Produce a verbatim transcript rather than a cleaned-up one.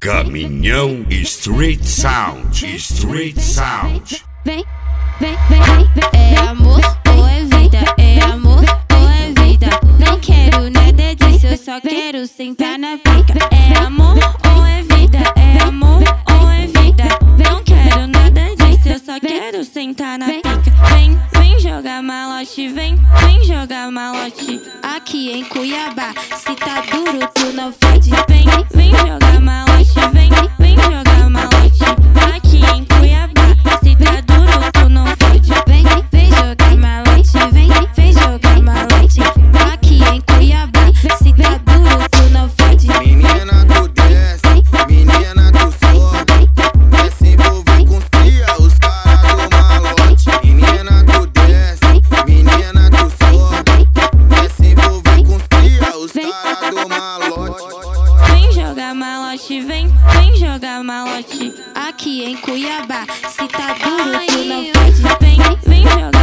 Caminhão Street Sound, Street Sound. Vem, vem, vem, vem, vem. É amor ou é vida? É amor ou é vida? Não quero nada disso, eu só quero sentar na pica. É amor ou é vida? É amor ou é vida? Não quero nada disso, eu só quero sentar na pica. Vem, vem jogar malote, vem, vem jogar malote. Aqui em Cuiabá, se tá duro tu não fode. Vem, vem jogar malote, vem, vem jogar malote. Aqui em Cuiabá, se tá duro tu não fode. Vem, vem jogar malote, vem, vem jogar malote. Aqui em Cuiabá, se tá duro tu não fode. Menina tu desce, menina tu sobe, quer se envolver com os cria, os caras do malote. Menina tu desce, menina tu sobe, quer se envolver com os cria, os caras do malote. Vem jogar malote, vem, vem jogar malote. Aqui em Cuiabá, se tá duro tu não fode. Vem, vem jogar